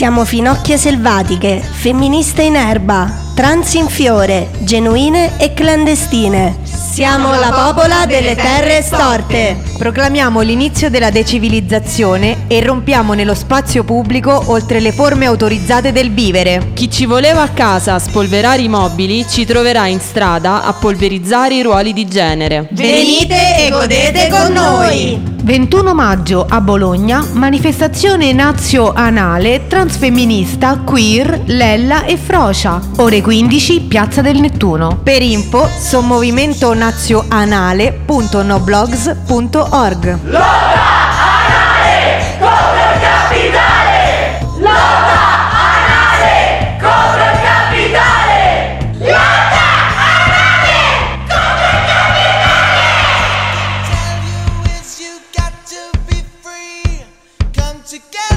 Siamo finocchie selvatiche, femministe in erba, trans in fiore, genuine e clandestine. Siamo la popola delle terre storte. Proclamiamo l'inizio della decivilizzazione e rompiamo nello spazio pubblico oltre le forme autorizzate del vivere. Chi ci voleva a casa a spolverare i mobili ci troverà in strada a polverizzare i ruoli di genere. Venite e godete con noi! 21 maggio a Bologna, manifestazione nazio-anale, transfemminista, queer, lella e frocia. Ore 15, Piazza del Nettuno. Per info, sommovimento.nazioanale.noblogs.org. Lotta anale contro il capitale! Lotta anale contro il capitale! Lotta anale contro il capitale! Tell you is you got to be free. Come together.